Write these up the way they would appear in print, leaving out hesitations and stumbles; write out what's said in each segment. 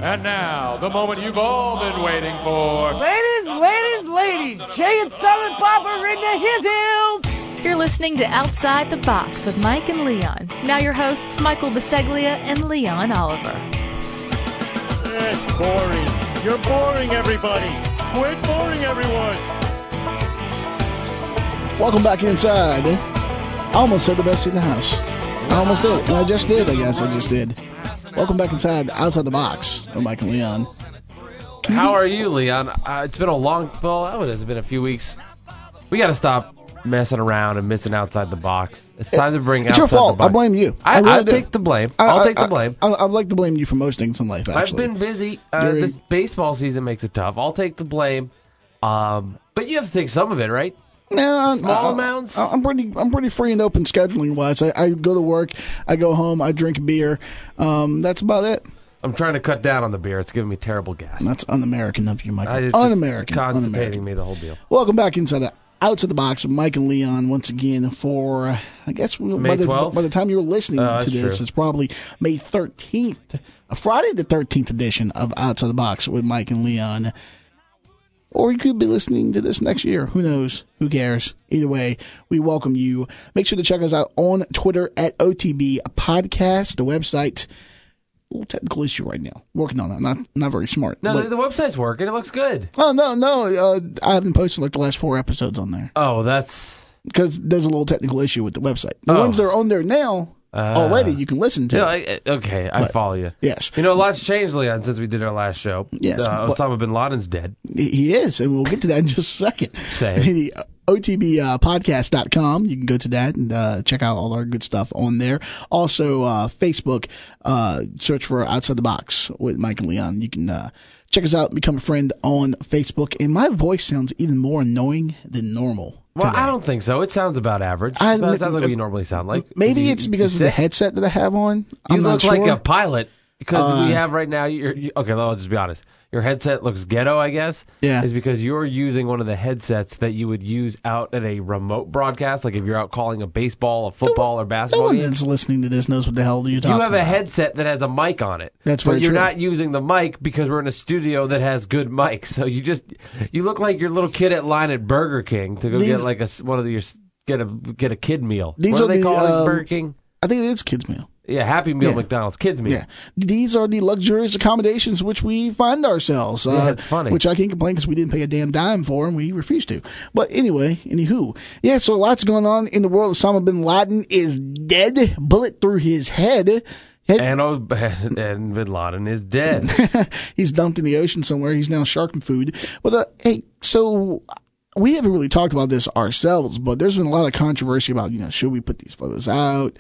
And now, the moment you've all been waiting for. Ladies, Jay and Silent Bob are in the his hills. You're listening to Outside the Box with Mike and Leon. Now your hosts, Michael Biseglia and Leon Oliver. It's boring. You're boring, everybody. Quit boring, everyone. Welcome back inside. I almost said the best seat in the house. I almost did. And I just did, I guess. I just did. Welcome back inside Outside the Box with Mike and Leon. How are you, Leon? It's been it's been a few weeks. We got to stop messing around and missing Outside the Box. It's time to bring It's Outside your fault. the Box. I blame you. I'll take the blame. I'll take the blame. I'd like to blame you for most things in life, actually. I've been busy. This baseball season makes it tough. I'll take the blame. But you have to take some of it, right? No, Small amounts. I'm pretty free and open scheduling wise. I go to work, I go home, I drink beer. That's about it. I'm trying to cut down on the beer. It's giving me terrible gas. That's un-American of you, Michael. It's Un-American. constipating me, the whole deal. Welcome back inside the Outside the Box with Mike and Leon once again for, I guess, May 12th? by the time you're listening to this, true. it's probably May 13th, a Friday the 13th edition of Outside the Box with Mike and Leon. Or you could be listening to this next year. Who knows? Who cares? Either way, we welcome you. Make sure to check us out on Twitter at OTB Podcast, the website. A little technical issue right now. Working on it. Not very smart. No, the website's working. It looks good. Oh, no. I haven't posted like the last 4 episodes on there. Oh, that's... Because there's a little technical issue with the website. The ones that are on there now, already you can listen to. I follow you. Yes. You know, a lot's changed, Leon, since we did our last show. Yes. Osama bin Laden's dead. He is, and we'll get to that in just a second. Say. OTBpodcast.com. You can go to that and check out all our good stuff on there. Also, Facebook, search for Outside the Box with Mike and Leon. You can check us out and become a friend on Facebook. And my voice sounds even more annoying than normal. Well, today. I don't think so. It sounds about average. It sounds like what you normally sound like. Maybe it's because of the headset that I have on. I'm not look like sure. a pilot because we have right now. Okay, I'll just be honest. Your headset looks ghetto, I guess. Yeah. Is because you're using one of the headsets that you would use out at a remote broadcast, like if you're out calling a baseball, a football, or basketball No one game. that's listening to this knows what the hell you're talking about. You have a headset that has a mic on it. That's but very you're true. not using the mic because we're in a studio that has good mics. So you look like your little kid at line at Burger King to go get like get a kid meal. These What do are they the, call it at Burger King? I think it is kids meal. Yeah, Happy Meal Yeah. McDonald's kids meal. Yeah, these are the luxurious accommodations which we find ourselves. Yeah, it's funny. Which I can't complain because we didn't pay a damn dime for and we refused to. But anyway, anywho. Yeah, so lots going on in the world. Osama bin Laden is dead. Bullet through his head. And Bin Laden is dead. He's dumped in the ocean somewhere. He's now shark food. But hey, so we haven't really talked about this ourselves, but there's been a lot of controversy about, should we put these photos out?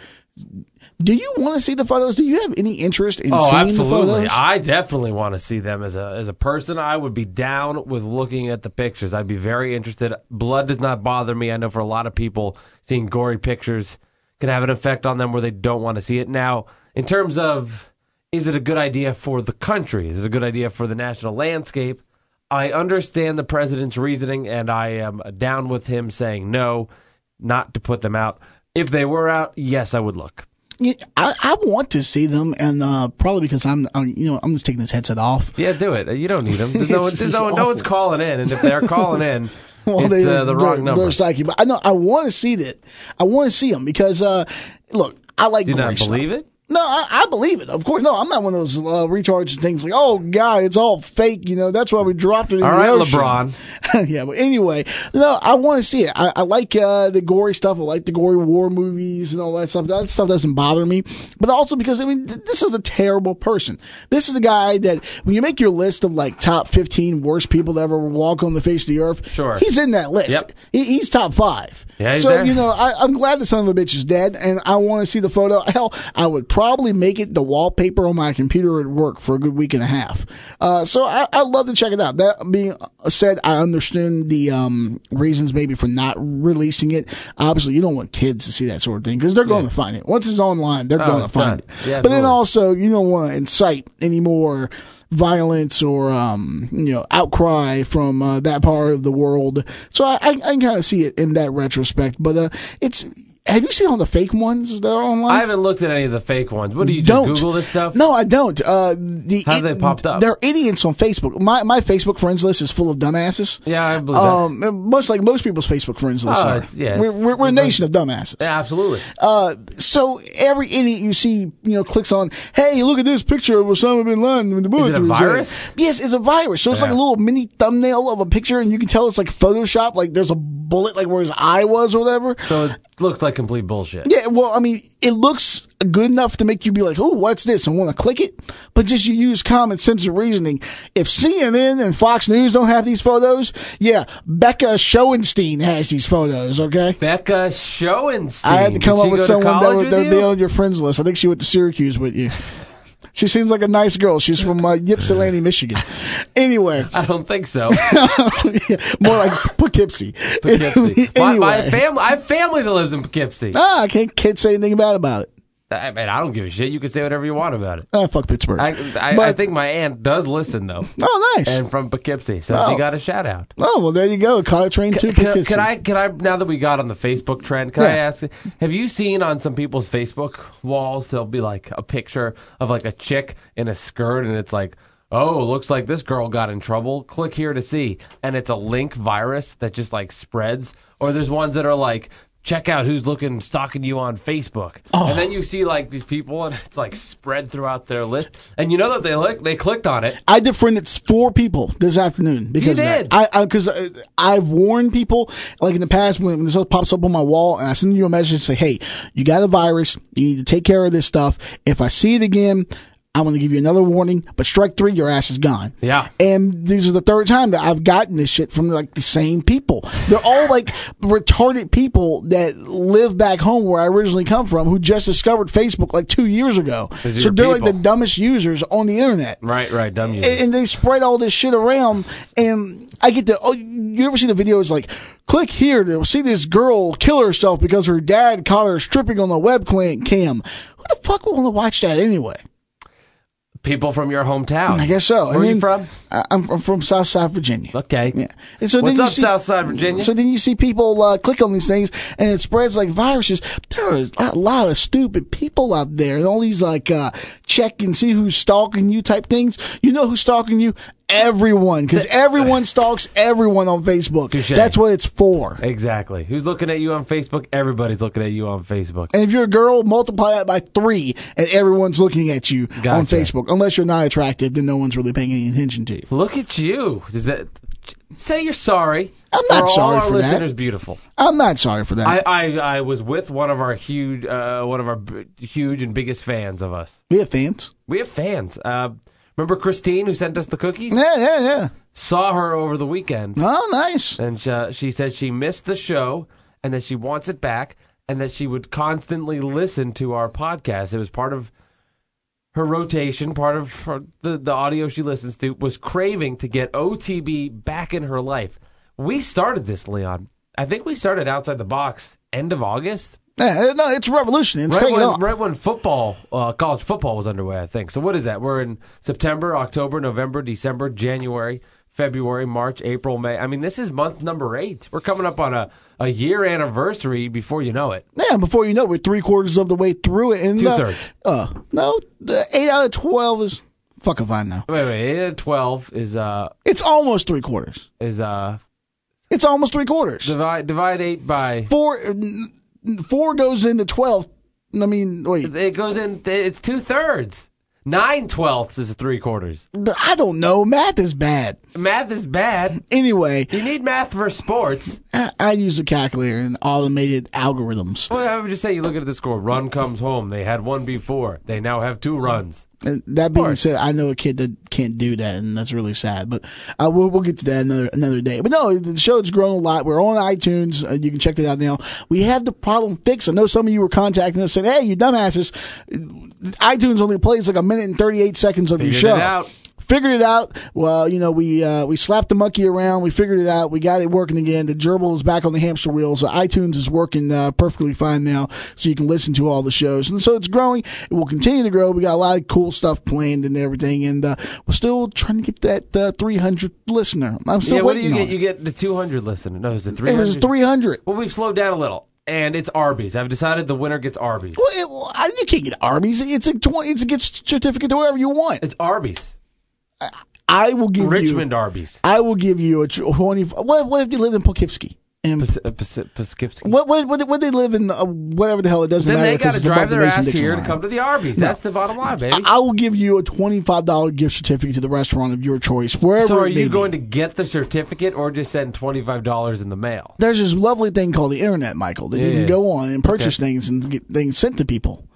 Do you want to see the photos? Do you have any interest in seeing the photos? I definitely want to see them as a person. I would be down with looking at the pictures. I'd be very interested. Blood does not bother me. I know for a lot of people, seeing gory pictures can have an effect on them where they don't want to see it. Now, in terms of, is it a good idea for the country? Is it a good idea for the national landscape? I understand the president's reasoning, and I am down with him saying no, not to put them out. If they were out, yes, I would look. Yeah, I want to see them, and probably because I'm just taking this headset off. Yeah, do it. You don't need them. No one's calling in, and if they're calling in, well, it's the wrong number. They're psychic, but I want to see that. I want to see them because look, I like. Do you not stuff. believe it? No, I believe it. Of course, no. I'm not one of those retards that thinks like, "Oh God, it's all fake." That's why we dropped it in all the right, ocean. LeBron. Yeah, but anyway, no. I want to see it. I like the gory stuff. I like the gory war movies and all that stuff. That stuff doesn't bother me. But also because this is a terrible person. This is the guy that when you make your list of like top 15 worst people to ever walk on the face of the earth, sure, he's in that list. Yep. He's top 5. Yeah, he's so there. I'm glad the son of a bitch is dead, and I want to see the photo. Hell, I would probably make it the wallpaper on my computer at work for a good week and a half. So I'd love to check it out. That being said, I understand the reasons maybe for not releasing it. Obviously, you don't want kids to see that sort of thing because they're going to find it. Once it's online, they're going to find it. Yeah, but then also, you don't want to incite any more violence or outcry from that part of the world. So I can kind of see it in that retrospect. But have you seen all the fake ones that are online? I haven't looked at any of the fake ones. What do you just Don't. Google this stuff? No, I don't. How they popped up? They're idiots on Facebook. My Facebook friends list is full of dumbasses. Yeah, I believe that. Much like most people's Facebook friends lists are. We're a nation of dumbasses. Yeah, absolutely. So every idiot you see, clicks on, hey, look at this picture of Osama bin Laden with the bullet. Is it a virus? Yes, it's a virus. So it's like a little mini thumbnail of a picture, and you can tell it's like Photoshop. Like there's a bullet, like where his eye was or whatever. So it looks like complete bullshit. Yeah, well, I mean, it looks good enough to make you be like, oh, what's this? And want to click it. But just you use common sense and reasoning. If CNN and Fox News don't have these photos, yeah, Becca Schoenstein has these photos, okay? Becca Schoenstein. I had to come up with someone that would be be on your friends list. I think she went to Syracuse with you. She seems like a nice girl. She's from Ypsilanti, Michigan. Anyway. I don't think so. Yeah, more like Poughkeepsie. Poughkeepsie. Anyway. I have family that lives in Poughkeepsie. I can't say anything bad about it. I mean, I don't give a shit. You can say whatever you want about it. Fuck Pittsburgh. I think my aunt does listen, though. Oh, nice. And from Poughkeepsie, so she got a shout out. Oh, well, there you go. Caught a train to Poughkeepsie. Can I, now that we got on the Facebook trend, can I ask, have you seen on some people's Facebook walls, there'll be like a picture of like a chick in a skirt, and it's like, oh, looks like this girl got in trouble. Click here to see. And it's a link virus that just like spreads. Or there's ones that are like, check out who's stalking you on Facebook. Oh. And then you see like these people, and it's like spread throughout their list. And you know that they clicked on it. I defriended 4 people this afternoon because you of did. that. Because I've warned people, like in the past when this pops up on my wall, and I send you a message and say, hey, you got a virus. You need to take care of this stuff. If I see it again, I'm going to give you another warning, but strike 3, your ass is gone. Yeah. And this is the 3rd time that I've gotten this shit from like the same people. They're all like retarded people that live back home where I originally come from who just discovered Facebook like 2 years ago. So they're like the dumbest users on the internet. Right, dumb users. And they spread all this shit around, and I get you ever see the videos like, click here to see this girl kill herself because her dad caught her stripping on the webcam. Who the fuck would want to watch that anyway? People from your hometown. I guess so. Where are you from? I'm from Southside Virginia. Okay. Yeah. And so what's up, Southside Virginia? So then you see people click on these things, and it spreads like viruses. There's a lot of stupid people out there, and all these like check and see who's stalking you type things. You know who's stalking you? Everyone, because everyone stalks everyone on Facebook. Touché. That's what it's for. Exactly. Who's looking at you on Facebook? Everybody's looking at you on Facebook. And if you're a girl, multiply that by 3, and everyone's looking at you on Facebook. Unless you're not attractive, then no one's really paying any attention to you. Look at you. Say you're sorry. I'm not sorry for that. All our listeners beautiful. I'm not sorry for that. I was with one of our huge and biggest fans of us. We have fans. We have fans. Remember Christine who sent us the cookies? Yeah. Saw her over the weekend. Oh, nice. And she said she missed the show and that she wants it back and that she would constantly listen to our podcast. It was part of her rotation, part of the audio she listens to, was craving to get OTB back in her life. We started this, Leon. I think we started Outside the Box end of August. Yeah, no, it's a revolution. It's taking off. Right when college football was underway, I think. So what is that? We're in September, October, November, December, January, February, March, April, May. I mean, this is month number 8. We're coming up on a year anniversary before you know it. Yeah, before you know it, we're 3/4 of the way through it. And 2/3. No, the 8 out of 12 is... Fuck if I know. Wait, 8 out of 12 is... It's almost 3/4. It's almost 3/4. Divide 8 by... 4 goes into 12. I mean, wait. It goes in... It's 2/3. 9/12 is 3/4. I don't know. Math is bad. Math is bad. Anyway. You need math for sports. I use a calculator and automated algorithms. Well, I would just say you look at the score. Run comes home. They had one before. They now have 2 runs. That being said, I know a kid that can't do that, and that's really sad. But we'll get to that another day. But no, the show's grown a lot. We're on iTunes. You can check it out now. We have the problem fixed. I know some of you were contacting us saying, hey, you dumbasses, iTunes only plays like 1 minute and 38 seconds of your show. Figured it out. Well, we slapped the monkey around. We figured it out. We got it working again. The gerbil is back on the hamster wheel. So iTunes is working perfectly fine now. So you can listen to all the shows. And so it's growing. It will continue to grow. We got a lot of cool stuff planned and everything. And we're still trying to get that 300th listener. I'm still waiting. What do you get? You get the 200 listener. No, it was the 300. It was 300. Well, we've slowed down a little. and it's Arby's. I've decided the winner gets Arby's. Well, you can't get Arby's. It's a gift certificate to wherever you want. It's Arby's. I will give Richmond Arby's. I will give you a 20. What if they live in Poughkeepsie? Poughkeepsie. What they live in, whatever the hell, it doesn't Then matter. they got to it's drive above the their ass Mason-Dixon here to line. come to the Arby's. That's the bottom line, baby. I will give you a $25 gift certificate to the restaurant of your choice, wherever. So are it may you going be. to get the certificate or just send $25 in the mail? There's this lovely thing called the internet, Michael, that you can go on and purchase things and get things sent to people.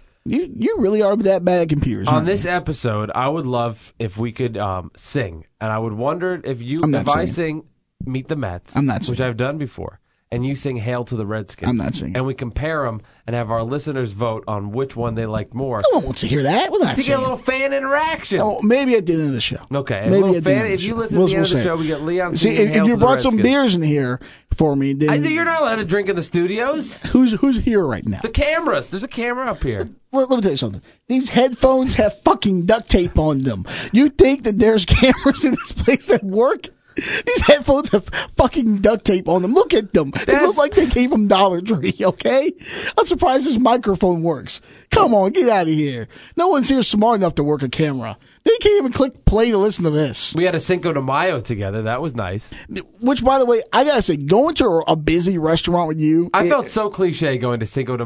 You really are that bad at computers. On this episode, I would love if we could sing, and I would wonder if I sing "Meet the Mets," I'm not singing. which I've done before, and you sing "Hail to the Redskins." I'm not singing. And we compare them and have our listeners vote on which one they liked more. No one wants to hear that. We're not To get singing. a little fan interaction. Oh, maybe at the end of the show. Okay, Maybe a little at the end fan. of the If you show. listen to the end of the show, we get Leon. See, singing if "Hail you to the brought some Redskins." beers in here for me, then You're not allowed to drink in the studios. who's here right now? The cameras. There's a camera up here. Let me tell you something. These headphones have fucking duct tape on them. You think that there's cameras in this place that work? These headphones have fucking duct tape on them. Look at them. They look like they came from Dollar Tree, okay? I'm surprised this microphone works. Come on, get out of here. No one's here smart enough to work a camera. They can't even click play to listen to this. We had a Cinco de Mayo together. That was nice. Which, by the way, I gotta say, going to a busy restaurant with you. I felt so cliche going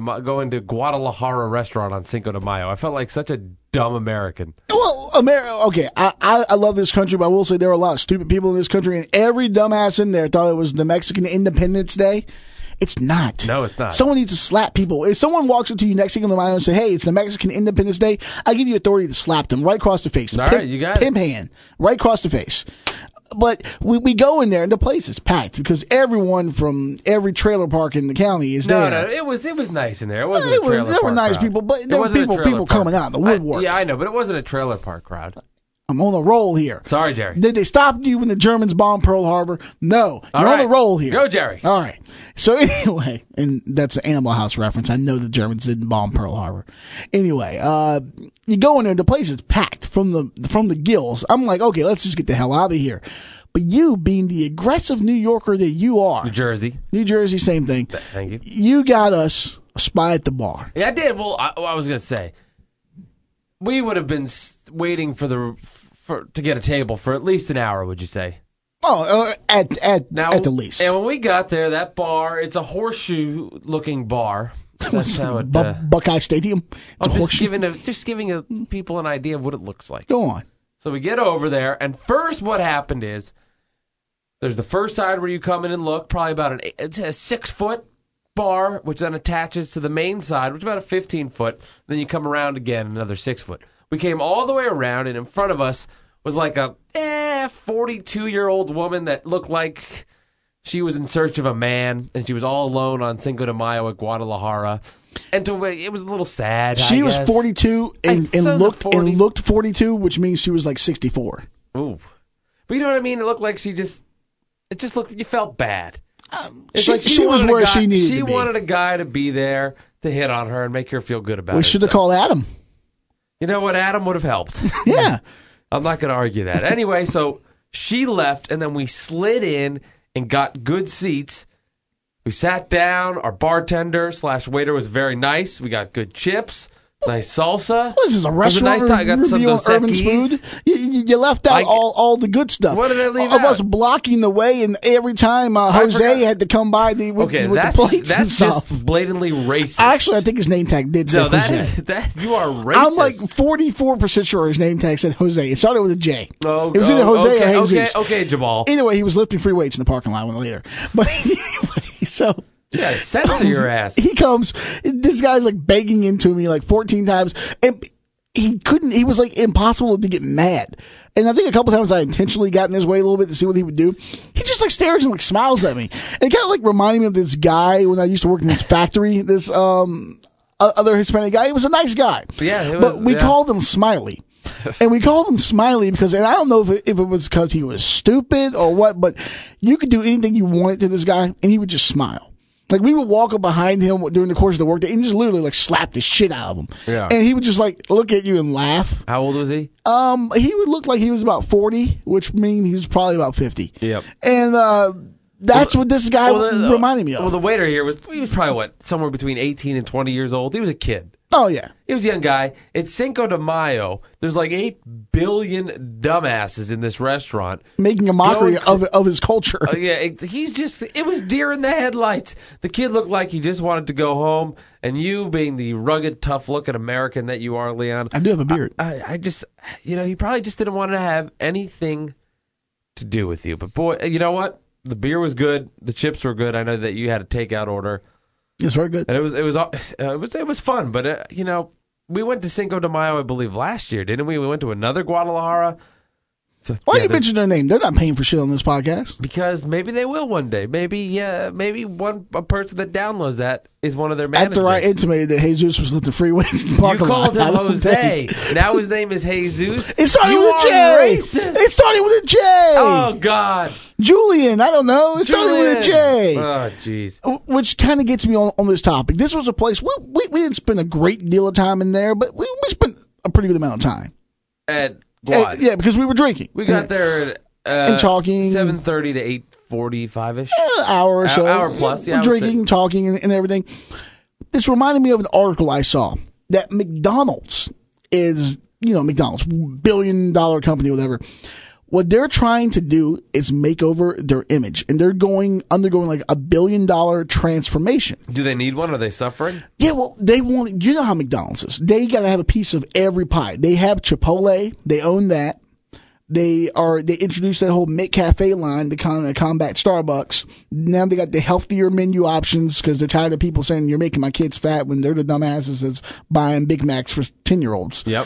to Guadalajara restaurant on Cinco de Mayo. I felt like such a dumb American. Well, okay, I love this country, but I will say there are a lot of stupid people in this country, and every dumbass in there thought it was the Mexican Independence Day. It's not. No, it's not. Someone needs to slap people. If someone walks up to you next Cinco de Mayo and say, "Hey, it's the Mexican Independence Day," I give you authority to slap them right across the face. All right, you got it. Pimp hand, right across the face. But we go in there and the place is packed because everyone from every trailer park in the county is there. No, it was nice in there. It wasn't a trailer park There were nice crowd. people, but It there were wasn't a trailer people park. coming out of the woodwork. I know, but it wasn't a trailer park crowd. I'm on a roll here. Sorry, Jerry. Did they stop you when the Germans bombed Pearl Harbor? No. You're on a roll here. Go, Jerry. All right. So anyway, and that's an Animal House reference. I know the Germans didn't bomb Pearl Harbor. Anyway, you go in there, the place is packed from the gills. I'm like, okay, let's just get the hell out of here. But you, being the aggressive New Yorker that you are, New Jersey, same thing. Thank you. You got us a spot at the bar. Yeah, I did. Well, I was going to say, we would have been waiting to get a table for at least an hour, would you say? Oh, at the least. And when we got there, that bar, it's a horseshoe-looking bar. That's how it. Buckeye Stadium. It's a horseshoe. Just giving people an idea of what it looks like. Go on. So we get over there, and first what happened is there's the first side where you come in and look, probably about it's a 6-foot bar, which then attaches to the main side, which is about a 15-foot. Then you come around again, another 6 foot. We came all the way around, and in front of us was like a 42-year-old woman that looked like she was in search of a man, and she was all alone on Cinco de Mayo at Guadalajara. And it was a little sad. She was 42 and looked 42, which means she was like 64. Ooh, but you know what I mean. It looked like it just looked. You felt bad. She was where she needed to be. She wanted a guy to be there to hit on her and make her feel good about it. We should have called Adam. You know what? Adam would have helped. Yeah. I'm not going to argue that. Anyway, so she left, and then we slid in and got good seats. We sat down. Our bartender / waiter was very nice. We got good chips, nice salsa. What is this, a restaurant I got some review on Dos Urban's Equis. food? You left out all the good stuff. What did I leave Of out? us blocking the way, and every time Jose had to come by with the plates and that's stuff. just blatantly racist. Actually, I think his name tag did say No, Jose. you are racist. I'm like 44% sure his name tag said Jose. It started with a J. Oh, it was either Jose or Jesus. Okay, Jamal. Anyway, he was lifting free weights in the parking lot later. But anyway, so... Yeah, censor your ass. He comes, this guy's like begging into me like 14 times, and he was like impossible to get mad. And I think a couple times I intentionally got in his way a little bit to see what he would do. He just like stares and like smiles at me. And it kind of like reminded me of this guy when I used to work in this factory, this other Hispanic guy. He was a nice guy. Yeah, but we called him Smiley. And we called him Smiley because, and I don't know if it was because he was stupid or what, but you could do anything you wanted to this guy and he would just smile. Like, we would walk up behind him during the course of the workday and just literally, like, slap the shit out of him. Yeah. And he would just, like, look at you and laugh. How old was he? He would look like he was about 40, which means he was probably about 50. Yep. And, That's what this guy reminded me of. Well, the waiter here was probably somewhere between 18 and 20 years old. He was a kid. Oh, yeah. He was a young guy. It's Cinco de Mayo. There's like 8 billion dumbasses in this restaurant. Making a mockery of his culture. It was deer in the headlights. The kid looked like he just wanted to go home. And you, being the rugged, tough-looking American that you are, Leon. I do have a beard. I just, he probably just didn't want to have anything to do with you. But boy, you know what? The beer was good. The chips were good. I know that you had a takeout order. It's very good. And it was fun, but we went to Cinco de Mayo, I believe, last year, didn't we? We went to another Guadalajara. So, Why you mention their name? They're not paying for shit on this podcast. Because maybe they will one day. Maybe a person that downloads that is one of their managers. After I intimated that Jesus was lifting freeways in the parking lot. You called him Jose. Now his name is Jesus. It started with a J. Racist. It started with a J. Oh, God. Julian, I don't know. It started with a J. Oh, jeez. Which kind of gets me on this topic. This was a place, we didn't spend a great deal of time in there, but we spent a pretty good amount of time. At Guad. Yeah, because we were drinking. We got there and talking. 7:30 to 8:45-ish. Hour or so. Hour plus, yeah. Drinking, talking, and everything. This reminded me of an article I saw that McDonald's is, McDonald's, $1 billion company, whatever. What they're trying to do is make over their image, and they're undergoing like $1 billion transformation. Do they need one? Are they suffering? Yeah, well, you know how McDonald's is. They got to have a piece of every pie. They have Chipotle. They own that. They introduced that whole McCafe line to kind of combat Starbucks. Now they got the healthier menu options because they're tired of people saying you're making my kids fat when they're the dumbasses that's buying Big Macs for 10-year-olds. Yep.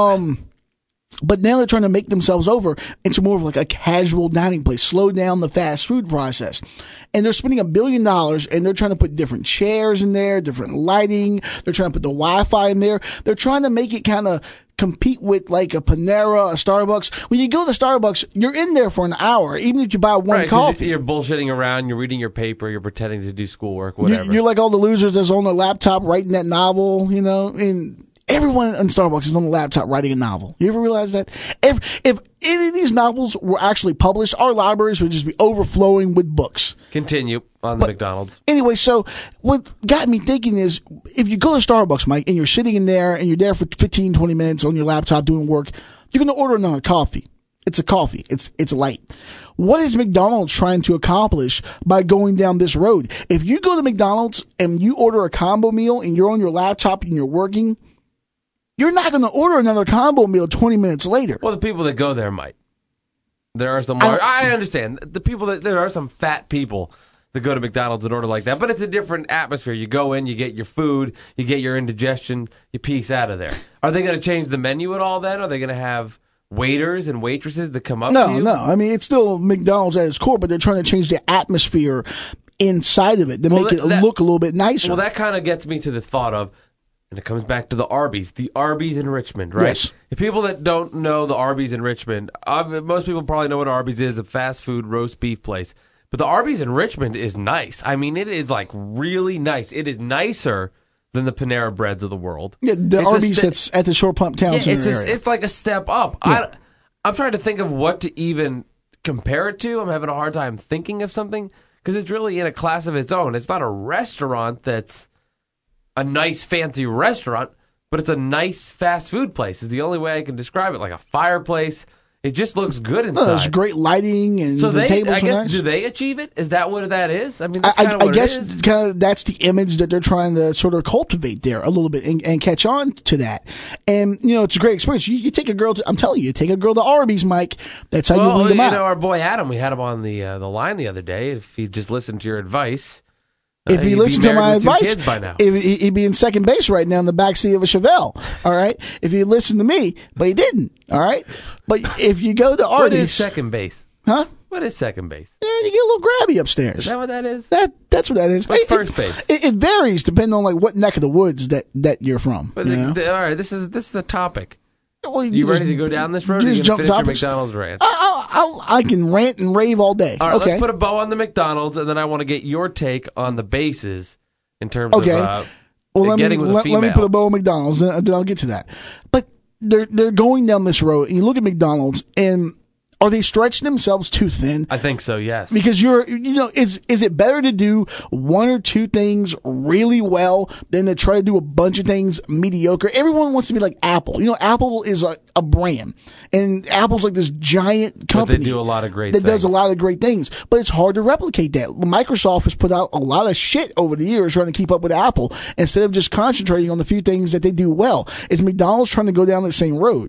But now they're trying to make themselves over into more of like a casual dining place, slow down the fast food process. And they're spending $1 billion and they're trying to put different chairs in there, different lighting. They're trying to put the Wi-Fi in there. They're trying to make it kind of compete with like a Panera, a Starbucks. When you go to Starbucks, you're in there for an hour, even if you buy one coffee. You're bullshitting around, you're reading your paper, you're pretending to do schoolwork, whatever. You're like all the losers that's on their laptop writing that novel, and everyone in Starbucks is on the laptop writing a novel. You ever realize that? If any of these novels were actually published, our libraries would just be overflowing with books. Continue on the McDonald's. Anyway, so what got me thinking is, if you go to Starbucks, Mike, and you're sitting in there and you're there for 15, 20 minutes on your laptop doing work, you're going to order another coffee. It's a coffee. It's light. What is McDonald's trying to accomplish by going down this road? If you go to McDonald's and you order a combo meal and you're on your laptop and you're working, you're not going to order another combo meal 20 minutes later. Well, the people that go there might. There are some. I understand the people there are some fat people that go to McDonald's and order like that, but it's a different atmosphere. You go in, you get your food, you get your indigestion, you peace out of there. Are they going to change the menu at all? Then are they going to have waiters and waitresses that come up? to you? No. I mean, it's still McDonald's at its core, but they're trying to change the atmosphere inside of it to make it look a little bit nicer. Well, that kind of gets me to the thought of. And it comes back to the Arby's in Richmond, right? Yes. If people that don't know the Arby's in Richmond, most people probably know what Arby's is, a fast food roast beef place. But the Arby's in Richmond is nice. I mean, it is like really nice. It is nicer than the Panera Breads of the world. Yeah, Arby's that's at the Shore Pump Town Center area. It's like a step up. Yeah. I'm trying to think of what to even compare it to. I'm having a hard time thinking of something because it's really in a class of its own. It's not a restaurant that's a nice fancy restaurant, but it's a nice fast food place is the only way I can describe it. Like a fireplace. It just looks good inside. There's great lighting and so the tables I guess, are nice. Do they achieve it? Is that what that is? I mean, that's kind of what I guess it is. kind of that's the image that they're trying to sort of cultivate there a little bit and catch on to that. And, it's a great experience. You take a girl I'm telling you, take a girl to Arby's, Mike. That's how you weed them out. Our boy Adam, we had him on the line the other day. If he just listened to your advice. If he listened to my advice, by now. He'd be in second base right now in the backseat of a Chevelle. All right. If he listened to me, but he didn't. All right. But if you go to Arby's, what is second base? Huh? What is second base? Yeah, you get a little grabby upstairs. Is that what that is? That's what that is. What's first base? It varies depending on like what neck of the woods that you're from. But all right, this is a topic. Well, you ready to go down this road? Or you jump finish your topics? McDonald's rant? I can rant and rave all day. All right, okay. Let's put a bow on the McDonald's, and then I want to get your take on the bases in terms of getting with a female. Let me put a bow on McDonald's, and then I'll get to that. But they're going down this road, and you look at McDonald's, and are they stretching themselves too thin? I think so, yes. Because is it better to do one or two things really well than to try to do a bunch of things mediocre? Everyone wants to be like Apple. Apple is a brand, and Apple's like this giant company. But they do a lot of great that things. does a lot of great things, but it's hard to replicate that. Microsoft has put out a lot of shit over the years trying to keep up with Apple instead of just concentrating on the few things that they do well. Is McDonald's trying to go down the same road?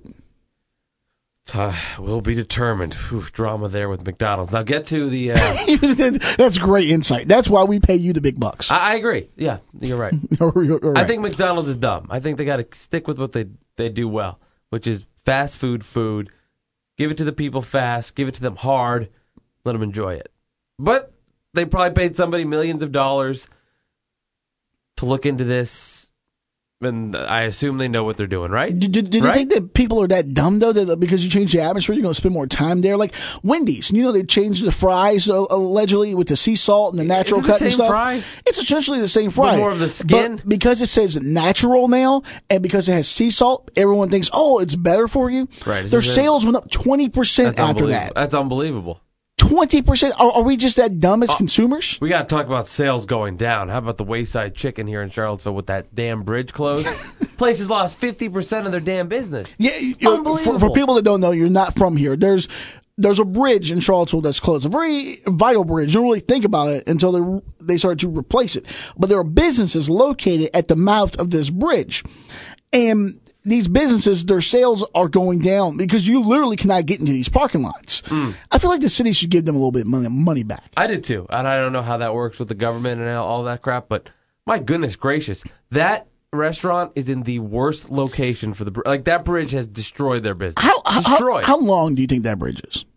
Will be determined. Oof, drama there with McDonald's. Now get to the... That's great insight. That's why we pay you the big bucks. I agree. Yeah, you're right. Right. I think McDonald's is dumb. I think they got to stick with what they do well, which is fast food. Give it to the people fast. Give it to them hard. Let them enjoy it. But they probably paid somebody millions of dollars to look into this. And I assume they know what they're doing, right? Do you think that people are that dumb, though, that because you change the atmosphere, you're going to spend more time there? Like Wendy's, they changed the fries allegedly with the sea salt and the natural cut and stuff. Fry? It's essentially the same fry. But more of the skin? But because it says natural now, and because it has sea salt, everyone thinks, it's better for you. Right. Their sales went up 20% after that. That's unbelievable. 20%? Are we just that dumb as consumers? We got to talk about sales going down. How about the Wayside Chicken here in Charlottesville with that damn bridge closed? Places lost 50% of their damn business. Yeah, unbelievable. For people that don't know, you're not from here. There's a bridge in Charlottesville that's closed, a very vital bridge. You don't really think about it until they start to replace it. But there are businesses located at the mouth of this bridge, and these businesses, their sales are going down because you literally cannot get into these parking lots. I feel like the city should give them a little bit of money back. I do too. And I don't know how that works with the government and all that crap, but my goodness gracious, that restaurant is in the worst location for the like that bridge has destroyed their business. How long do you think that bridge is?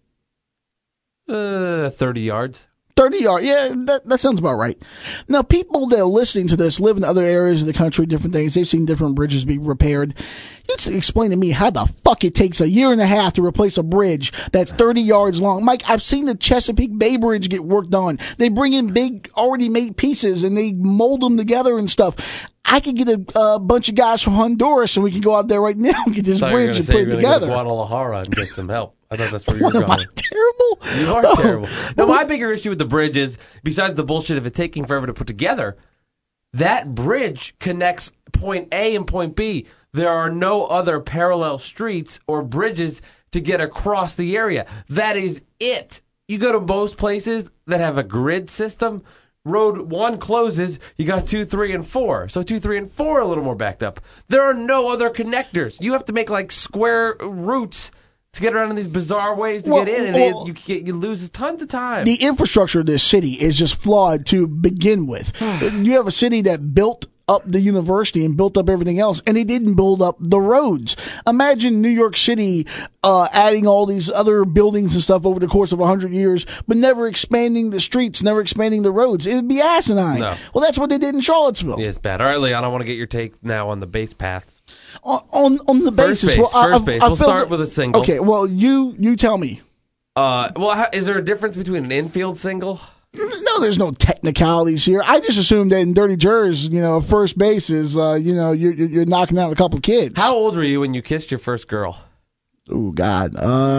30 yards. 30 yards. Yeah, that sounds about right. Now, people that are listening to this live in other areas of the country, different things. They've seen different bridges be repaired. You explain to me how the fuck it takes a year and a half to replace a bridge that's 30 yards long. Mike, I've seen the Chesapeake Bay Bridge get worked on. They bring in big, already made pieces and they mold them together and stuff. I could get a bunch of guys from Honduras and we can go out there right now and get this bridge and put it together. Go to Guadalajara and get some help. I thought that's where you were going. Am I terrible? You are terrible. No, my bigger issue with the bridge is, besides the bullshit of it taking forever to put together, that bridge connects point A and point B. There are no other parallel streets or bridges to get across the area. That is it. You go to most places that have a grid system, road 1 closes, you got 2, 3, and 4. So 2, 3, and 4 are a little more backed up. There are no other connectors. You have to make like square routes to get around in these bizarre ways to get in, and you lose tons of time. The infrastructure of this city is just flawed to begin with. You have a city that built up the university and built up everything else, and they didn't build up the roads. Imagine New York City adding all these other buildings and stuff over the course of 100 years, but never expanding the streets, never expanding the roads. It would be asinine. No. Well, that's what they did in Charlottesville. Yeah, it's bad. All right, Leon, I want to get your take now on the base paths. On the basis. First base. We'll start with a single. Okay, well, you tell me. Is there a difference between an infield single? No, there's no technicalities here. I just assumed that in Dirty Jers, first base is, you're knocking out a couple of kids. How old were you when you kissed your first girl? Oh, God.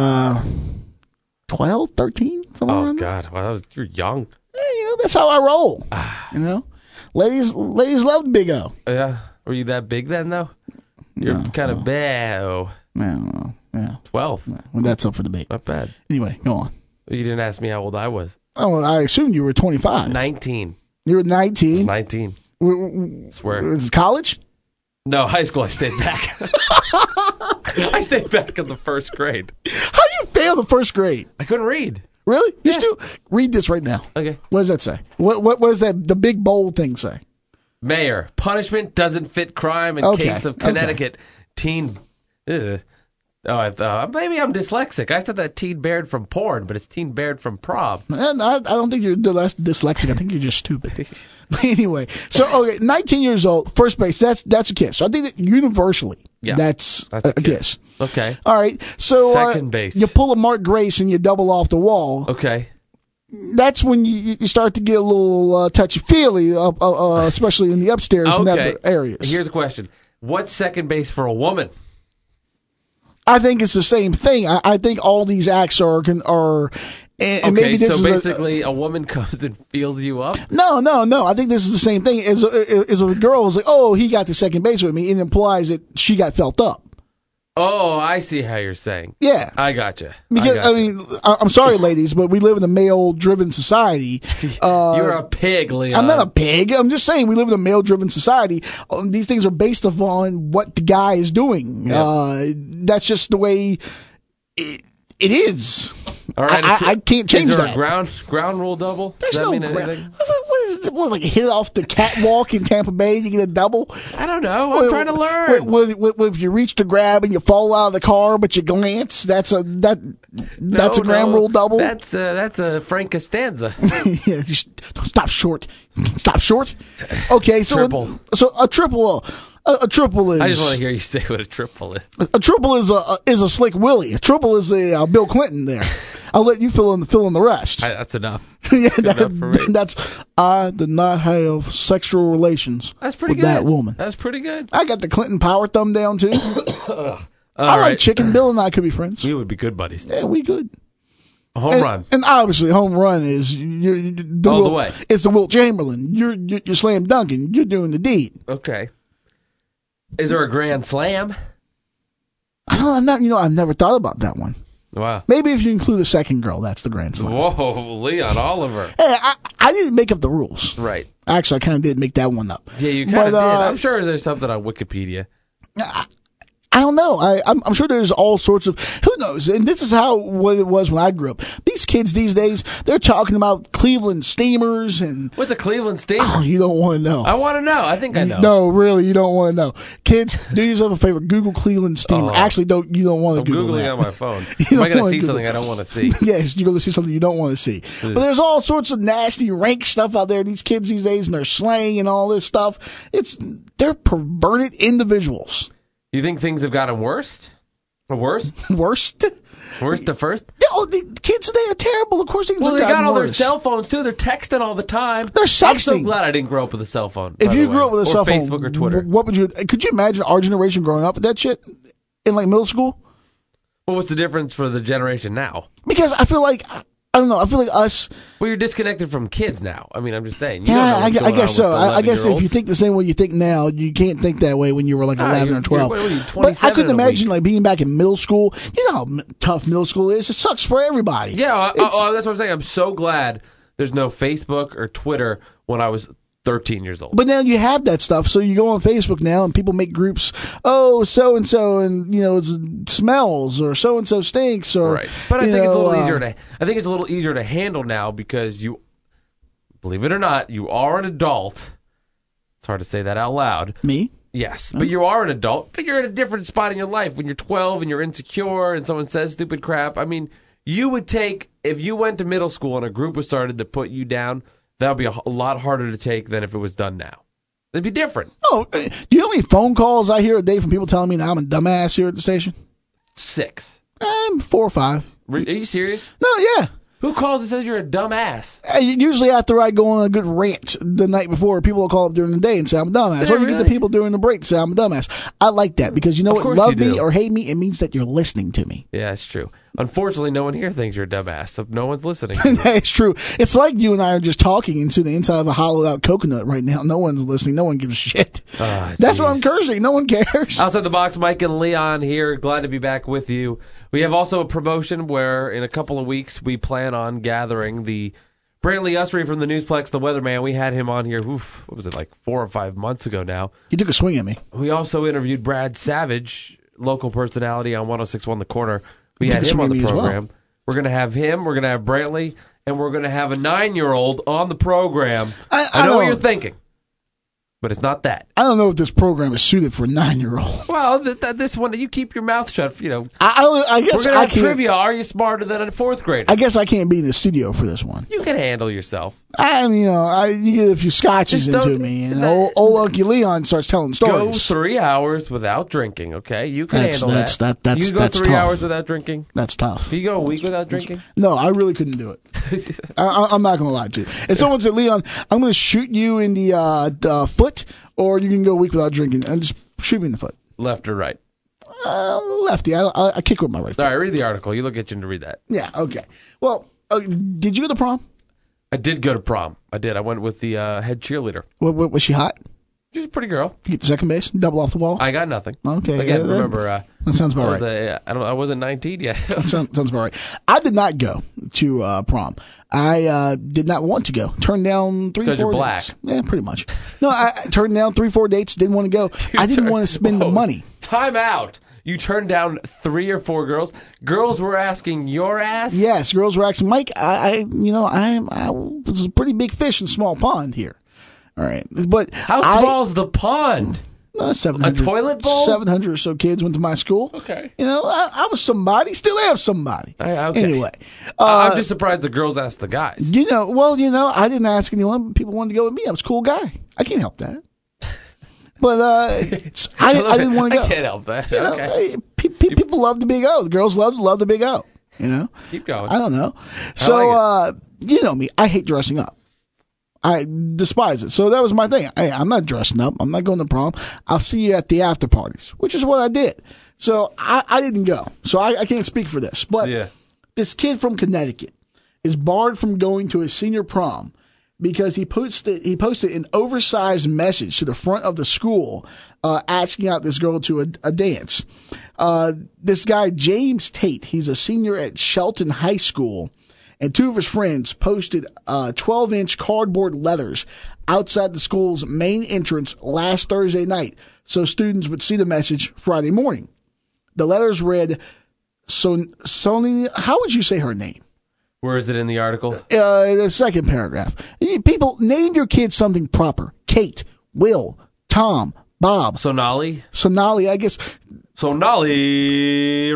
12, 13, somewhere around there. God. Well, you're young. Yeah, that's how I roll. Ladies love Big O. Yeah. Were you that big then, though? You're kind of bad. No. Yeah. 12. No. Well, that's up for debate. Not bad. Anyway, go on. You didn't ask me how old I was. Oh, well, I assumed you were 25. 19. You were 19? 19. Swear. Was it college? No, high school. I stayed back. I stayed back in the first grade. How do you fail the first grade? I couldn't read. Really? You should read this right now. Okay. What does that say? What does that the big bold thing say? Mayor, punishment doesn't fit crime in case of Connecticut. Teen. Maybe I'm dyslexic. I said that teen bared from porn, but it's teen bared from prom. And I don't think you're dyslexic. I think you're just stupid. But anyway, so 19 years old, first base. That's a kiss. So I think that universally, that's a kiss. Okay. All right. So second base. You pull a Mark Grace and you double off the wall. Okay. That's when you start to get a little touchy-feely, especially in the upstairs and other areas. Here's a question. What's second base for a woman? I think it's the same thing. I think all these acts are and Okay, maybe this so is basically a woman comes and feels you up? No. I think this is the same thing as a girl is like, oh, he got to second base with me. It implies that she got felt up. Oh, I see how you're saying. Yeah. I gotcha. Because, I mean, I'm sorry, ladies, but we live in a male-driven society. You're a pig, Leon. I'm not a pig. I'm just saying we live in a male-driven society. These things are based upon what the guy is doing. Yep. That's just the way it is. All right, I can't change that. Is there that. a ground rule double? There's Does that no mean ground. anything? What is it? What, like hit off the catwalk in Tampa Bay, you get a double? I don't know. I'm trying to learn. If you reach to grab and you fall out of the car, but you glance, that's a ground rule double. That's a Frank Costanza. Yeah, stop short. Stop short. Okay, so Triple. A triple. A triple is. I just want to hear you say what a triple is. A triple is a Slick Willie. A triple is a Bill Clinton. There, I'll let you fill in the rest. That's enough. Yeah, enough for me. That's. I did not have sexual relations. That's pretty with good. That woman. That's pretty good. I got the Clinton power thumb down too. I right. like chicken. Bill and I could be friends. We would be good buddies. Yeah, we good. Home run. And obviously, home run is the way. It's the Wilt Chamberlain. You're slam dunking. You're doing the deed. Okay. Is there a grand slam? I've never thought about that one. Wow. Maybe if you include the second girl, that's the grand slam. Whoa, Leon Oliver. Hey, I didn't make up the rules. Right. Actually, I kind of did make that one up. Yeah, you kind of did. I'm sure there's something on Wikipedia. I don't know. I'm sure there's all sorts of, who knows? And this is what it was when I grew up. These kids these days, they're talking about Cleveland steamers and. What's a Cleveland steamer? Oh, you don't want to know. I want to know. I think I know. No, really, you don't want to know. Kids, do yourself a favor. Google Cleveland steamer. Oh. Actually, you don't want to Google Googling that. on my phone. Am I going to see something I don't want to see? Yes, you're going to see something you don't want to see. But there's all sorts of nasty, rank stuff out there. These kids these days, and their slang and all this stuff. They're perverted individuals. You think things have gotten worse? Worse? Worst? Worse to first? Oh, the kids today are terrible. Of course, things Well, have they gotten got all their worse. cell phones, too. They're texting all the time. They're sexting. I'm so glad I didn't grow up with a cell phone. If you grew up with a or cell phone, Facebook or Twitter. what could you imagine our generation growing up with that shit in like middle school? Well, what's the difference for the generation now? Because I feel like, I don't know, I feel like us. Well, you're disconnected from kids now. I mean, I'm just saying. Yeah, I guess so. I guess if you think the same way you think now, you can't think that way when you were like 11 or 12. What are you, But I couldn't imagine week? like being back in middle school. You know how tough middle school is. It sucks for everybody. Yeah, that's what I'm saying. I'm so glad there's no Facebook or Twitter when I was 13 years old. But now you have that stuff, so you go on Facebook now and people make groups. Oh, so and so, and it smells, or so and so stinks, or right. But I think it's a little easier to. I think it's a little easier to handle now because you, believe it or not, you are an adult. It's hard to say that out loud. Me? Yes, but you are an adult. But you're in a different spot in your life when you're 12 and you're insecure and someone says stupid crap. I mean, you would take if you went to middle school and a group was started to put you down. That would be a lot harder to take than if it was done now. It'd be different. Oh, do you know how many phone calls I hear a day from people telling me that I'm a dumbass here at the station? 6. 4 or 5. Are you serious? No, yeah. Who calls and says you're a dumbass? Usually after I go on a good rant the night before, people will call up during the day and say I'm a dumbass. Yeah, Or you get really? the people during the break to say I'm a dumbass. I like that because you know Of what? course Love you me do. or hate me, it means that you're listening to me. Yeah, it's true. Unfortunately, no one here thinks you're a dumbass, so no one's listening. It's true. It's like you and I are just talking into the inside of a hollowed out coconut right now. No one's listening. No one gives a shit. That's what I'm cursing. No one cares. Outside the Box, Mike and Leon here. Glad to be back with you. We have also a promotion where in a couple of weeks we plan on gathering the Brantley Usry from the Newsplex, the Weatherman. We had him on here, what was it, like 4 or 5 months ago now. You took a swing at me. We also interviewed Brad Savage, local personality on 106.1 The Corner. We had him on the program. Well. We're going to have him, we're going to have Brantley, and we're going to have a 9-year-old on the program. I know what you're thinking, but it's not that. I don't know if this program is suited for a 9-year-old. Well, this one, you keep your mouth shut. I guess we're going to I have can't. trivia. Are you smarter than a 4th grader? I guess I can't be in the studio for this one. You can handle yourself. You get a few scotches Just into me, and old Uncle Leon starts telling stories. Go 3 hours without drinking, okay? You can handle that's you go 3 tough. hours without drinking? That's tough. Can you go a week without drinking? No, I really couldn't do it. I'm not going to lie to you. If someone said, Leon, I'm going to shoot you in the foot, or you can go a week without drinking, and just shoot me in the foot. Left or right? Lefty. I kick with my right foot. All right, read the article. You look itching to read that. Yeah, okay. Well, did you go to prom? I did go to prom. I did. I went with the head cheerleader. Was she hot? She was a pretty girl. You get to second base? Double off the wall? I got nothing. Okay. Again, remember... that sounds about right. I wasn't 19 yet. That sounds about right. I did not go to prom. I did not want to go. Turned down 3-4 dates. Because you're black. Yeah, pretty much. No, I turned down 3-4 dates. Didn't want to go. I didn't want to spend the money. Time out. You turned down 3 or 4 girls. Girls were asking your ass? Yes, girls were asking. Mike, I was a pretty big fish in a small pond here. All right. But how small is the pond? 700, a toilet bowl? 700 or so kids went to my school. Okay. I was somebody, still am somebody. Okay. Anyway. I'm just surprised the girls asked the guys. I didn't ask anyone, but people wanted to go with me. I was a cool guy. I can't help that. But I didn't want to go. I can't help that. Okay. People love the Big O. The girls love the Big O. Keep going. I don't know. So, you know me. I hate dressing up. I despise it. So that was my thing. Hey, I'm not dressing up. I'm not going to prom. I'll see you at the after parties, which is what I did. So I didn't go. So I can't speak for this. But this kid from Connecticut is barred from going to his senior prom because he posted an oversized message to the front of the school asking out this girl to a dance. This guy, James Tate, he's a senior at Shelton High School, and 2 of his friends posted 12-inch cardboard letters outside the school's main entrance last Thursday night so students would see the message Friday morning. The letters read, Sony, how would you say her name? Where is it in the article? The second paragraph. People, name your kids something proper. Kate, Will, Tom, Bob. Sonali, I guess. Sonali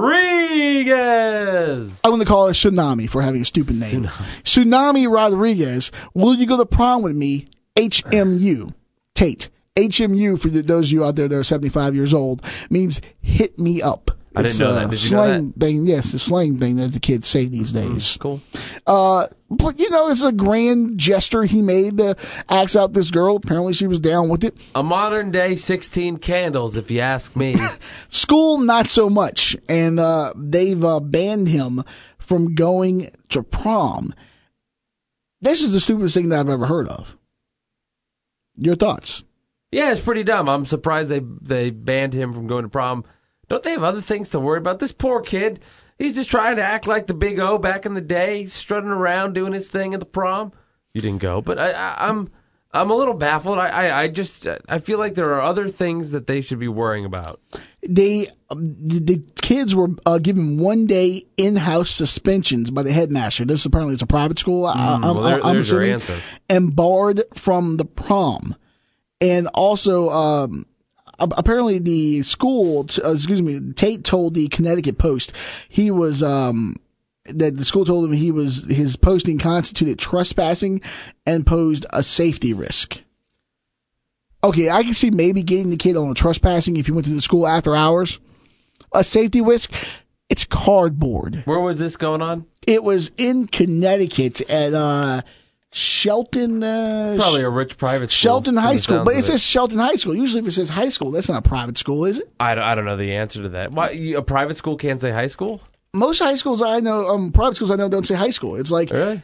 Rodriguez. I'm going to call her Tsunami for having a stupid name. Tsunami Rodriguez. Will you go to prom with me? HMU. Tate. HMU, for those of you out there that are 75 years old, means hit me up. I didn't know that. Did you know that? Thing. Yes, a slang thing that the kids say these days. Cool. But, it's a grand gesture he made to ask out this girl. Apparently she was down with it. A modern day 16 candles, if you ask me. School, not so much. And they've banned him from going to prom. This is the stupidest thing that I've ever heard of. Your thoughts? Yeah, it's pretty dumb. I'm surprised they banned him from going to prom. Don't they have other things to worry about? This poor kid, he's just trying to act like the Big O back in the day, strutting around doing his thing at the prom. You didn't go, but I'm a little baffled. I feel like there are other things that they should be worrying about. The kids were given 1-day in-house suspensions by the headmaster. This apparently is a private school. There's your answer. And barred from the prom, and also. Apparently, the school, Tate told the Connecticut Post he was that the school told him his posting constituted trespassing and posed a safety risk. Okay, I can see maybe getting the kid on a trespassing if you went to the school after hours. A safety risk, it's cardboard. Where was this going on? It was in Connecticut at Shelton, probably a rich private school. Shelton High School, but it says Shelton High School. Usually, if it says high school, that's not a private school, is it? I don't know the answer to that. Why a private school can't say high school? Most high schools I know, private schools I know, don't say high school. It's like really?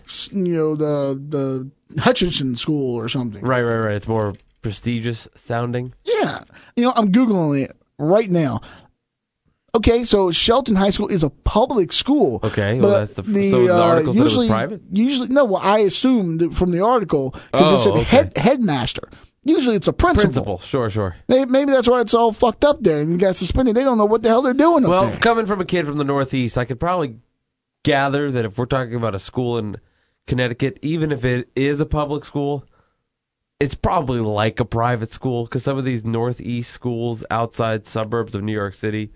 The Hutchinson School or something. Right. It's more prestigious sounding. Yeah, I'm googling it right now. Okay, so Shelton High School is a public school. Okay, well, that's so the article said it was private? Usually, no, well, I assumed from the article, because it said headmaster. Usually it's a principal. Sure. Maybe that's why it's all fucked up there and you got suspended. They don't know what the hell they're doing up there. Well, coming from a kid from the Northeast, I could probably gather that if we're talking about a school in Connecticut, even if it is a public school, it's probably like a private school, because some of these Northeast schools outside suburbs of New York City,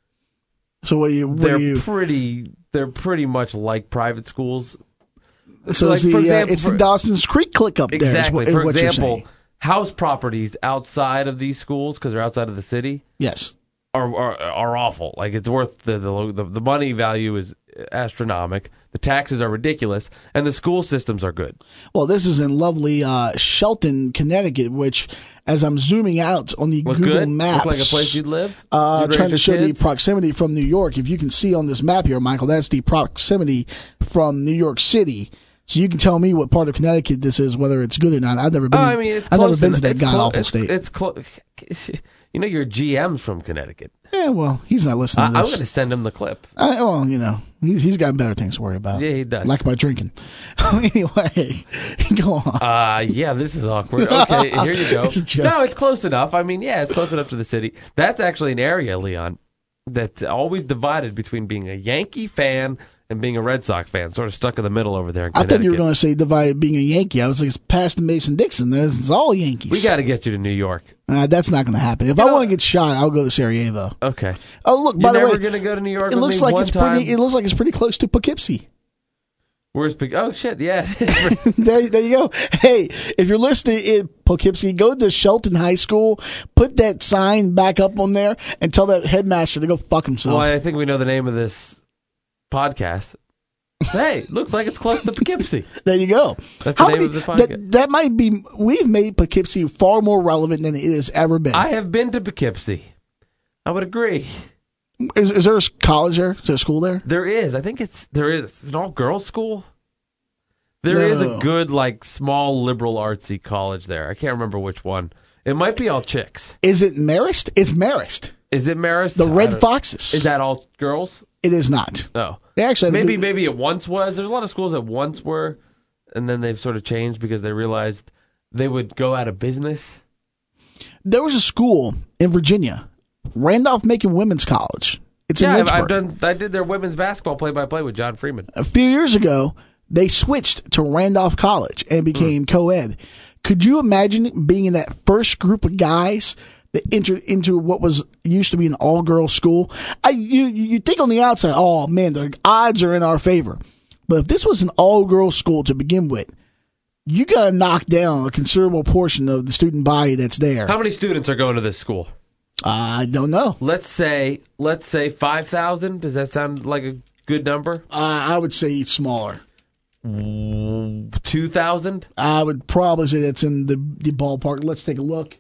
so they're pretty much like private schools. So like, it's the Dawson's Creek click up there. Exactly. For example, house properties outside of these schools, because they're outside of the city, yes, are awful. Like, it's worth the money value is astronomical. The taxes are ridiculous, and the school systems are good. Well, this is in lovely Shelton, Connecticut, which, as I'm zooming out on the Look Google good? Maps, Look like a place you'd live? You'd raise trying to your show the kids? proximity from New York. If you can see on this map here, Michael, that's the proximity from New York City. So you can tell me what part of Connecticut this is, whether it's good or not. I've never been. It's I've never close been to that it's god clo- awful it's- state. It's close. You know, your GM's from Connecticut. Yeah, well, he's not listening to I'm this. going to send him the clip. Well, you know, he's got better things to worry about. Yeah, he does. Like my drinking. Anyway, go on. Yeah, this is awkward. Okay, here you go. It's a joke. No, it's close enough. I mean, yeah, it's close enough to the city. That's actually an area, Leon, that's always divided between being a Yankee fan and being a Red Sox fan, sort of stuck in the middle over there in I Connecticut. thought you were going to say divided being a Yankee. I was like, it's past Mason-Dixon. It's all Yankees. We got to get you to New York. That's not going to happen. If I want to get shot, I'll go to Sarajevo. Okay. Oh, look, by You're the way, never going to go to New York it with looks me like one it's time? pretty. It looks like it's pretty close to Poughkeepsie. Where's Oh, shit, yeah. there you go. Hey, if you're listening in Poughkeepsie, go to Shelton High School, put that sign back up on there, and tell that headmaster to go fuck himself. Well, I think we know the name of this podcast. Hey, looks like it's close to Poughkeepsie. There you go. That's the name of the podcast. That might be. We've made Poughkeepsie far more relevant than it has ever been. I have been to Poughkeepsie. I would agree. Is there a college there? Is there a school there? There is. I think it's an all-girls school. There is a good, like, small liberal artsy college there. I can't remember which one. It might be all chicks. Is it Marist? It's Marist. Is it Marist? The Red Foxes. Is that all girls? It is not. No. Actually, Maybe it once was. There's a lot of schools that once were, and then they've sort of changed because they realized they would go out of business. There was a school in Virginia, Randolph-Macon Women's College. It's in Lynchburg. I did their women's basketball play-by-play with John Freeman. A few years ago, they switched to Randolph College and became co-ed. Could you imagine being in that first group of guys that entered into what was used to be an all-girls school? You think on the outside, oh man, the odds are in our favor. But if this was an all-girls school to begin with, you got to knock down a considerable portion of the student body that's there. How many students are going to this school? I don't know. Let's say 5,000. Does that sound like a good number? I would say it's smaller. 2,000? I would probably say that's in the ballpark. Let's take a look.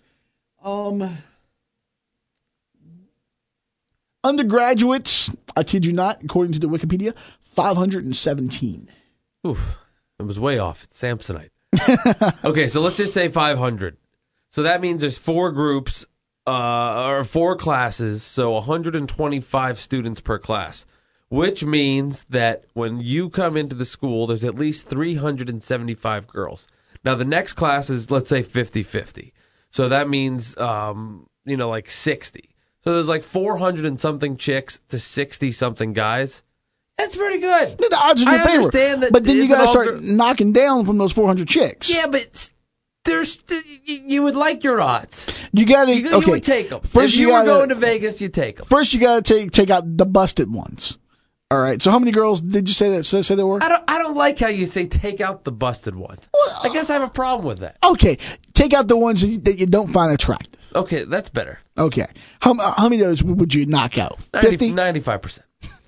Undergraduates, I kid you not, according to the Wikipedia, 517. Oof, it was way off. It's Samsonite. Okay, so let's just say 500. So that means there's 4 groups or 4 classes, so 125 students per class, which means that when you come into the school, there's at least 375 girls. Now, the next class is, let's say, 50-50. So that means, like 60. So there's like 400 and something chicks to 60 something guys. That's pretty good. The odds are in your favor. Understand that, but then you it's got to an start knocking down from those 400 chicks. Yeah, but you would like your odds. You got to. You Okay, would take them. First, if you were going to Vegas, you take them. First, you got to take out the busted ones. All right. So, how many girls did you say there were? I don't like how you say take out the busted ones. I guess I have a problem with that. Okay, take out the ones that you don't find attractive. Okay, that's better. Okay, how many of those would you knock out? 50? 95%.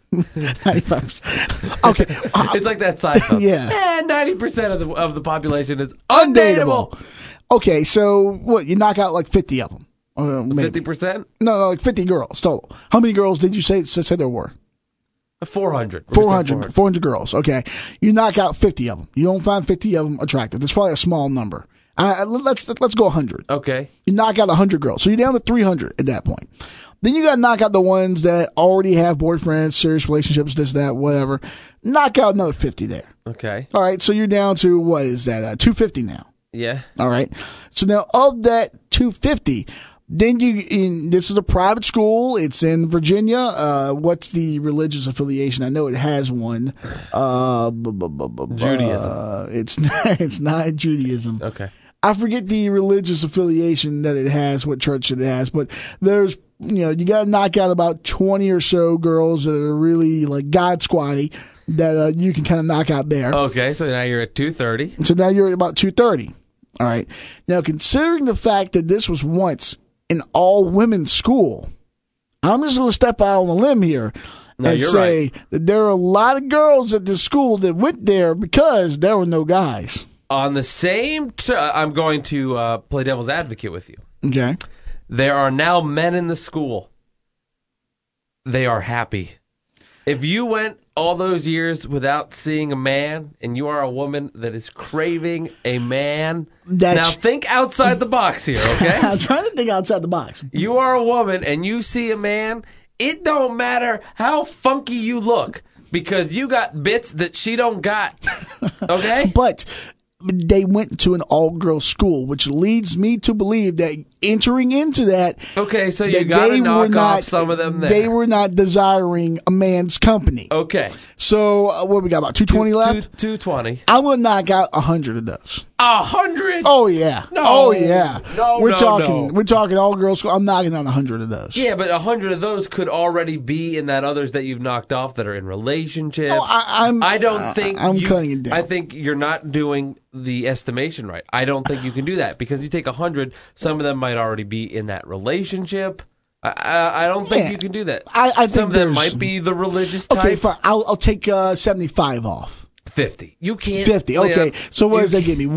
95%. Okay, It's like that Seinfeld. Yeah. 90% of the population is undateable. undateable. Okay, so what? You knock out like 50 of them. 50%? No, like 50 girls total. How many girls did you say there were? 400. 400 girls. Okay, you knock out 50 of them. You don't find 50 of them attractive. That's probably a small number. Let's go 100. Okay. You knock out 100 girls, so you're down to 300 at that point. Then you got to knock out the ones that already have boyfriends, serious relationships, this, that, whatever. Knock out another 50 there. Okay. All right, so you're down to, what is that, 250 now. Yeah. All right. So now of that 250, then this is a private school. It's in Virginia. What's the religious affiliation? I know it has one. Judaism. It's not Judaism. Okay. I forget the religious affiliation that it has, what church it has, but there's, you got to knock out about 20 or so girls that are really like God squatty that you can kind of knock out there. Okay, so now you're at 230. So now you're at about 230. All right. Now, considering the fact that this was once an all-women's school, I'm just going to step out on a limb here No, and you're say right. that there are a lot of girls at this school that went there because there were no guys. On the same, I'm going to play devil's advocate with you. Okay. There are now men in the school. They are happy. If you went all those years without seeing a man, and you are a woman that is craving a man, now think outside the box here, okay? I'm trying to think outside the box. You are a woman, and you see a man, it don't matter how funky you look, because you got bits that she don't got, okay? But they went to an all-girls school, which leads me to believe that entering into that, okay, so you got to knock off some of them there. They were not desiring a man's company. Okay. So what we got, about 220 left? 220. I'm going to knock out 100 of those. 100? Oh yeah. No. Oh yeah. No, we're no, talking. no. We're talking all girls school. I'm knocking out 100 of those. Yeah, but 100 of those could already be in that others that you've knocked off that are in relationships. No, I don't think I'm cutting it down. I think you're not doing the estimation right. I don't think you can do that because you take 100. Some of them might already be in that relationship. I don't think you can do that. I think some of them there's- might be the religious type. Okay, fine. I'll take 75 off. 50. You can't. 50. Okay. Leon, So what you does that give me?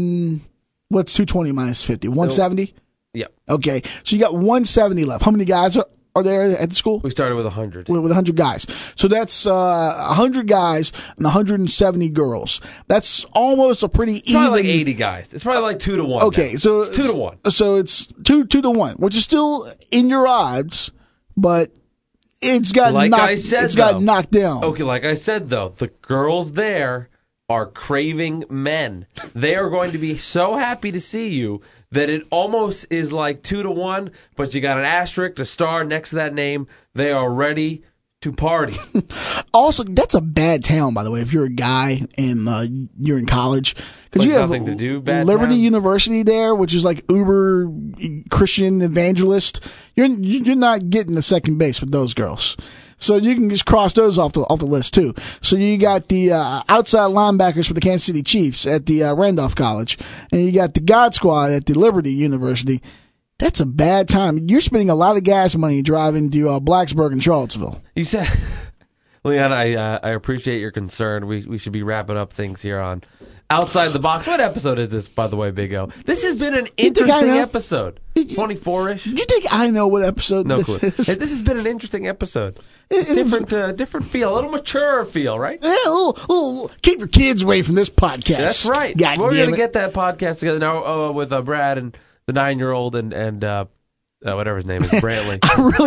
What's 220 minus 50? 170? Yep. Okay. So you got 170 left. How many guys are there at the school? We started with 100. With 100 guys. So that's 100 guys and 170 girls. That's almost a pretty It's probably even. like 80 guys. It's probably like 2 to 1. Okay, now. so it's 2 to 1. So it's 2 to 1, which is still in your odds, but it's got Like knocked, I said, it's got though. knocked down. Okay, like I said, though, the girls there are craving men. They are going to be so happy to see you that it almost is like 2 to 1, but you got an asterisk, a star next to that name. They are ready to party. Also, that's a bad town, by the way. If you're a guy and you're in college, because Like you have nothing to do, bad Liberty town? University there, which is like uber Christian evangelist. You're not getting the second base with those girls, so you can just cross those off the list too. So you got the outside linebackers for the Kansas City Chiefs at the Randolph College, and you got the God Squad at the Liberty University. That's a bad time. You're spending a lot of gas money driving to Blacksburg and Charlottesville. You said, Leon, I appreciate your concern. We should be wrapping up things here on Outside the Box. What episode is this, by the way, Big O? This has been an interesting episode. 24-ish. You think I know what episode No this clue. is? Hey, this has been an interesting episode. It's- Different feel, a little mature feel, right? Yeah, keep your kids away from this podcast. That's right. God We're damn going it. to get that podcast together now with Brad and the 9-year-old and whatever his name is, Brantley.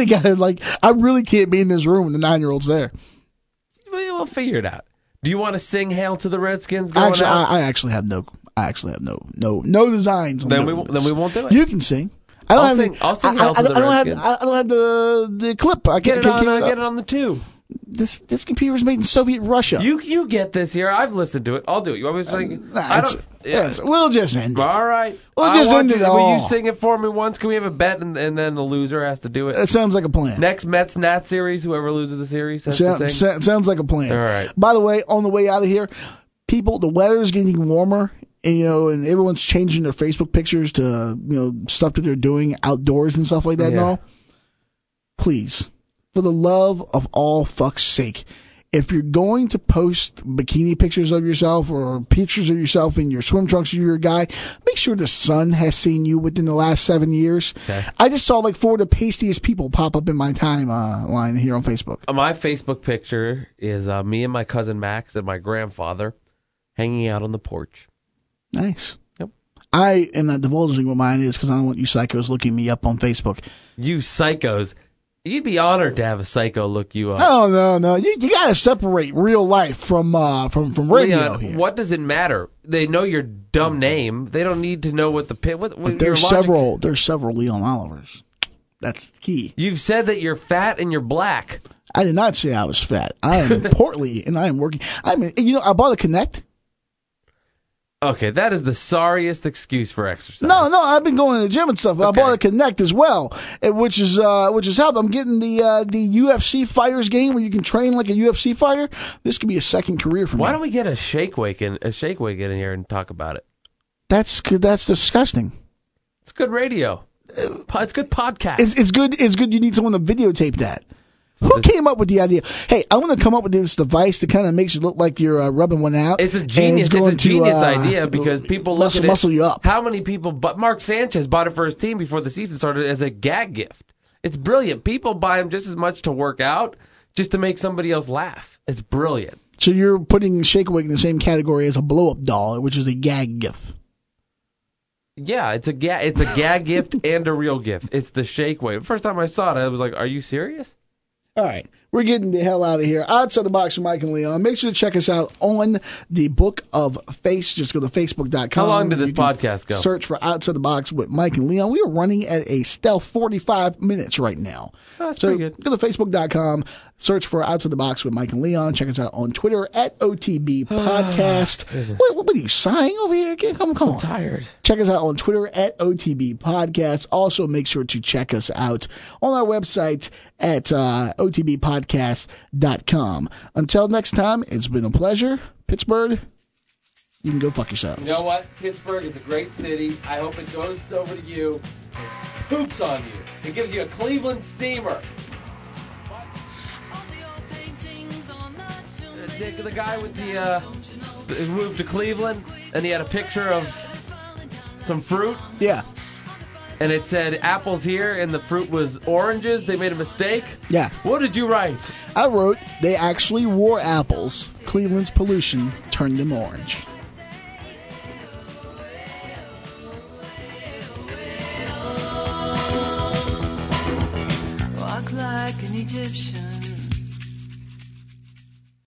I really can't be in this room when the 9-year-old's there. We'll figure it out. Do you want to sing "Hail to the Redskins"? Going Actually, out? I actually have no designs. On Then those. we won't do it. You can sing. I don't I'll have sing- I'll sing Hail to the Redskins. I don't have the clip. I Get can't it on the 2. This computer was made in Soviet Russia. You get this here. I've listened to it. I'll do it. You want me to sing? I don't. We'll just end it. All right. We'll just end it Will all. you sing it for me once? Can we have a bet and then the loser has to do it? That sounds like a plan. Next Mets Nat series, whoever loses the series has to sing. Sounds like a plan. All right. By the way, on the way out of here, people, the weather is getting warmer, and everyone's changing their Facebook pictures to stuff that they're doing outdoors and stuff like that. Yeah. And all. Please, for the love of all fuck's sake, if you're going to post bikini pictures of yourself or pictures of yourself in your swim trunks if you're a guy, make sure the sun has seen you within the last 7 years. Okay. I just saw like 4 of the pastiest people pop up in my timeline here on Facebook. My Facebook picture is me and my cousin Max and my grandfather hanging out on the porch. Nice. Yep. I am not divulging what mine is because I don't want you psychos looking me up on Facebook. You psychos. You'd be honored to have a psycho look you up. Oh, no. You got to separate real life from radio Leon, here. what does it matter? They know your dumb name. They don't need to know what the But your there's logic- there's several Leon Olivers. That's the key. You've said that you're fat and you're black. I did not say I was fat. I am portly and I am working. I bought a Connect. Okay, that is the sorriest excuse for exercise. No, I've been going to the gym and stuff. But Okay. I bought a Connect as well, which is helped. I'm getting the UFC fighters game where you can train like a UFC fighter. This could be a second career for me. Why don't we get a shake wake in here and talk about it? That's disgusting. It's good radio. It's good podcast. It's good. It's good. You need someone to videotape that. Who came up with the idea? Hey, I want to come up with this device that kind of makes it look like you're rubbing one out. It's a genius. It's a genius idea because people look at it. Muscle you up. How many people? But Mark Sanchez bought it for his team before the season started as a gag gift. It's brilliant. People buy them just as much to work out, just to make somebody else laugh. It's brilliant. So you're putting Shake Awake in the same category as a blow-up doll, which is a gag gift. Yeah, it's a gag gift and a real gift. It's the Shake Weight. First time I saw it, I was like, "Are you serious?" All right, we're getting the hell out of here. Outside the Box with Mike and Leon. Make sure to check us out on the Book of Face. Just go to facebook.com. How long did this podcast go? Search for Outside the Box with Mike and Leon. We are running at a stealth 45 minutes right now. Oh, that's pretty good. Go to facebook.com. Search for Outside the Box with Mike and Leon. Check us out on Twitter at OTB Podcast. What are you sighing over here again? Come on. I'm tired. Check us out on Twitter at OTB Podcast. Also, make sure to check us out on our website at otbpodcast.com. Until next time, it's been a pleasure. Pittsburgh, you can go fuck yourselves. You know what? Pittsburgh is a great city. I hope it goes over to you and poops on you. It gives you a Cleveland steamer. The guy with the moved to Cleveland, and he had a picture of some fruit. Yeah. And it said apples here, and the fruit was oranges. They made a mistake. Yeah. What did you write? I wrote, they actually wore apples. Cleveland's pollution turned them orange. Walk like an Egyptian.